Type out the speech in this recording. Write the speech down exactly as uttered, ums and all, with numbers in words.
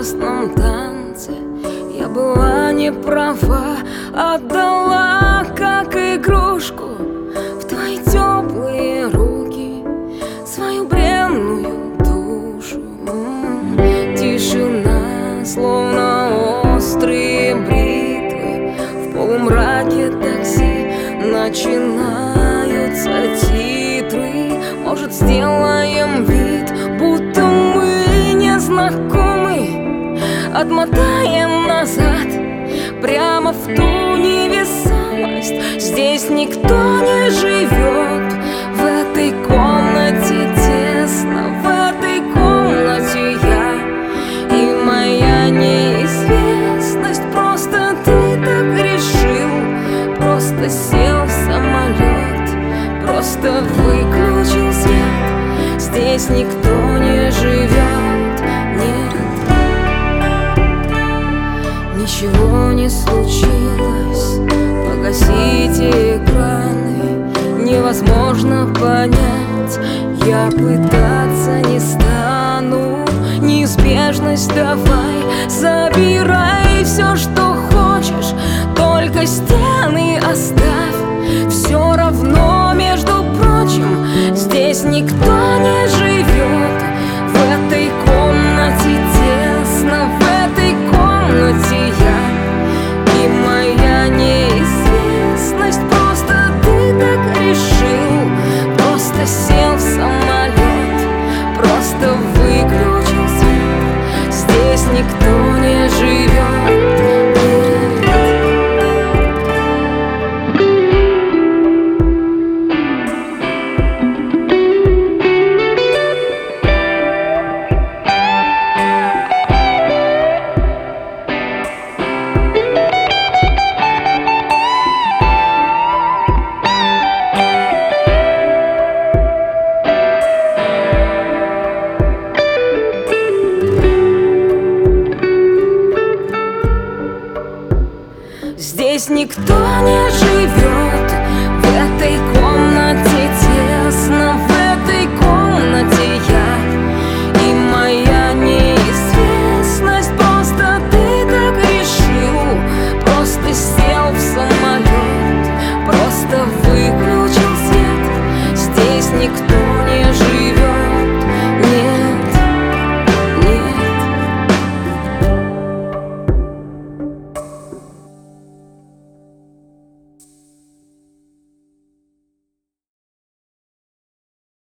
опасном танце. Я была не права, отдала как игрушку в твои теплые руки свою бренную душу. Тишина, словно острые бритвы, в полумраке такси начинаются титры. Может, сделаем вид, будто мы не знакомы, отмотаем назад прямо в ту невесомость. Здесь никто не живет, в этой комнате тесно, в этой комнате я и моя неизвестность. Просто ты так решил, просто сел в самолет, просто выключил свет. Здесь никто не живет, нет. Ничего не случилось, погасите экраны, невозможно понять, я пытаться не стану. Неизбежность давай, забирай все, что хочешь, только стены оставь. Все равно, между прочим, здесь никто не живет, в этой комнате тесно, в этой комнате я и моя неизвестность. Просто ты так решил, просто сел в самолет, просто выключил свет. Здесь никто не живет. Здесь никто не живет.